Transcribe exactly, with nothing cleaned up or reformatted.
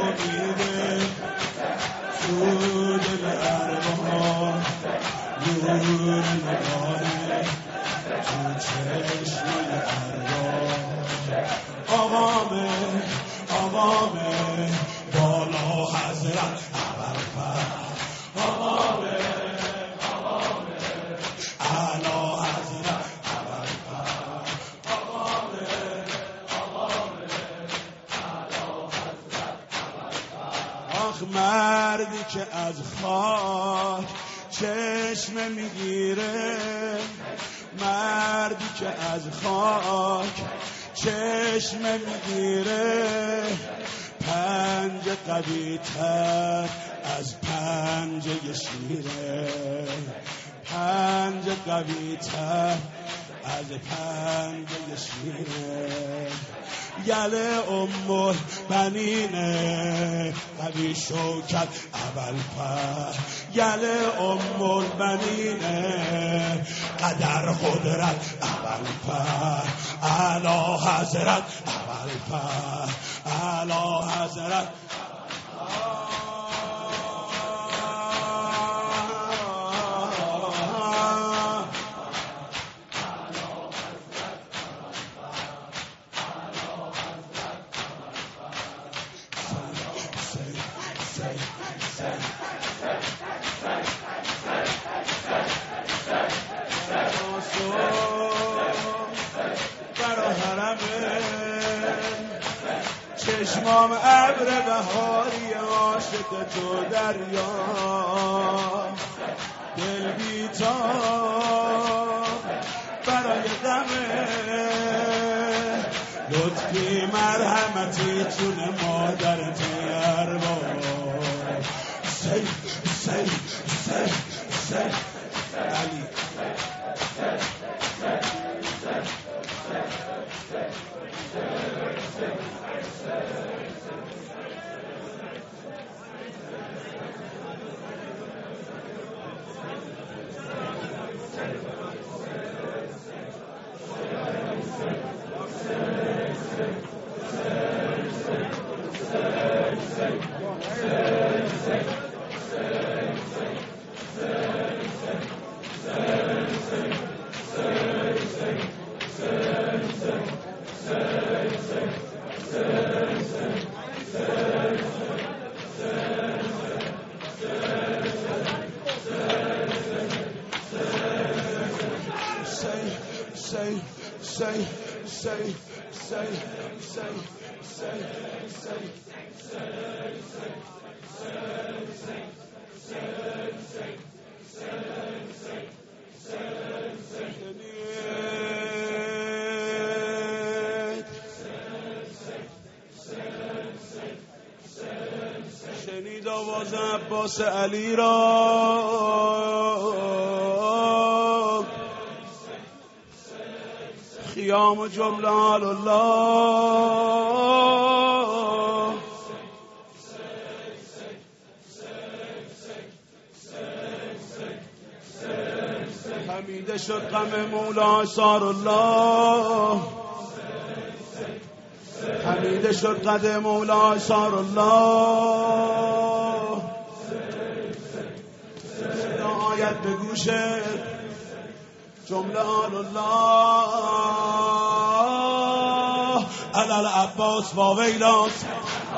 میره تو دل ارواح، نور نگاره تو چشم ارواح. آقامه آقامه بالا حضرت ابوالفضل، آقامه آقامه اعلی حضرت ابوالفضل، آقامه آقامه اعلی حضرت ابوالفضل. آخ مردی که از خاک چشم میگیره، مردی که از خاک چشم میگیره، پنج قوی تر از پنجه شیره، پنج قوی تر از پنجه شیره. گله ام البنینه قوی شوکت ابوالفضل، گله ام البنینه قدر قدرت ابوالفضل، اعلی حضرت ابوالفضل، اعلی حضرت. چشمام ابر بهاری عاشق تو دریا، دل بی‌تاب برای غمه، لطفی مرحمتی چون مادرت ارباب. سی سی سی سی علی say, say, say, say, say, say, شنید آواز عباس علی را خیام جمله آل الله، حمیده شد غم مولا سار الله، حمیده شد قد مولا سار الله. صدا آیت به گوش جمله آل الله، علال عباس و ویلاس